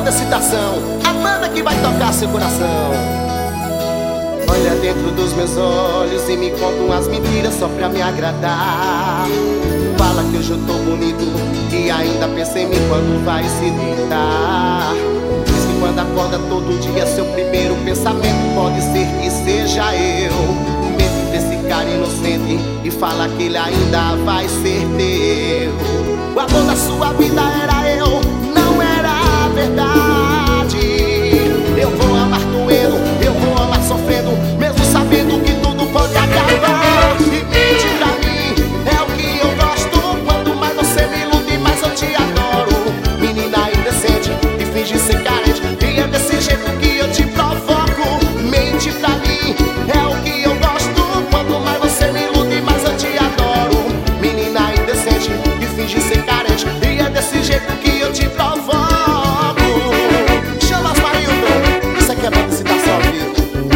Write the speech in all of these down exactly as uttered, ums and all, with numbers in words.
Amanda Citação, Amanda que vai tocar seu coração. Olha dentro dos meus olhos e me conta umas mentiras só pra me agradar. Fala que hoje eu tô bonito e ainda pensa em mim quando vai se deitar. Diz que quando acorda todo dia seu primeiro pensamento pode ser que seja eu. Mente desse cara inocente e fala que ele ainda vai ser teu. O amor da sua vida era eu, não era verdade. Eu vou amar doendo, eu vou amar sofrendo, mesmo sabendo que tudo pode acabar. E mente pra mim é o que eu gosto. Quanto mais você me ilude, mais eu te adoro. Menina indecente e finge ser carente, e é desse jeito que eu te provoco. Mente pra mim é o que eu gosto. Quanto mais você me ilude, mais eu te adoro. Menina indecente e finge ser carente, e é desse jeito que eu te provoco. Chama as Marilton, isso aqui é Amanda Citação ao vivo.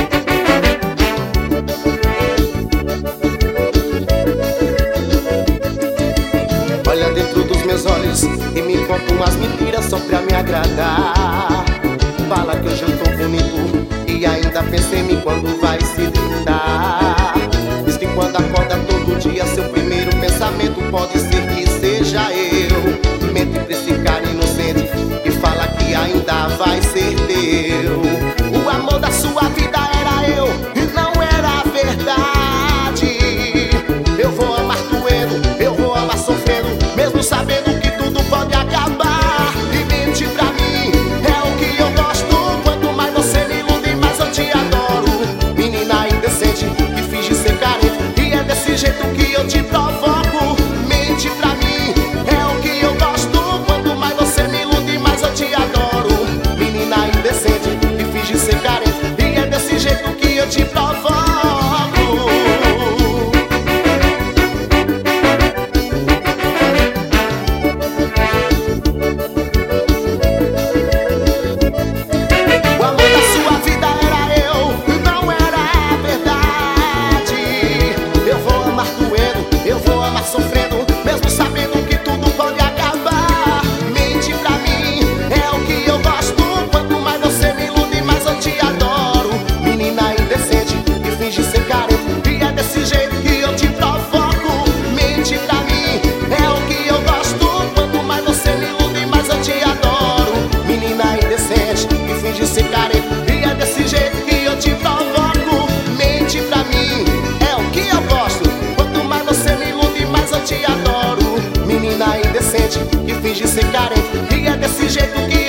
Olha dentro dos meus olhos e me conta umas mentiras só pra me agradar. Fala que hoje eu tô bonito e ainda pensa em mim quando vai se deitar. Diz que quando acorda todo dia seu primeiro pensamento pode ser que seja eu. Mente pra esse cara inocente e fala que ainda vai ser teu. O amor da sua vida era eu e não era verdade. Eu vou amar doendo, eu vou amar sofrendo, mesmo sabendo que tudo pode acabar. E mente pra mim é o que eu gosto. Quanto mais você me ilude, mais eu te adoro. Menina indecente que finge ser carente, e é desse jeito que eu te provoco. Mente pra mim é o que eu gosto. Quanto mais você me ilude, mais eu te adoro. Menina indecente que finge ser carente, e é desse jeito que eu te provoco. O amor da sua vida era eu, não era verdade. Eu vou amar doendo, eu vou amar sofrendo, mesmo sabendo que tudo pode acabar. Mente pra mim é o que eu gosto. Quanto mais você me ilude, mais eu te adoro. Menina indecente que finge ser carente, e é desse jeito que eu te provoco. Mente pra mim é o que eu gosto. Quanto mais você me ilude, mais eu te adoro. Menina indecente que finge ser carente, e é desse jeito que eu te provoco. Mente pra mim é o que eu gosto. Quanto mais você me ilude, mais eu te adoro. Menina indecente que finge ser carente, e é desse jeito que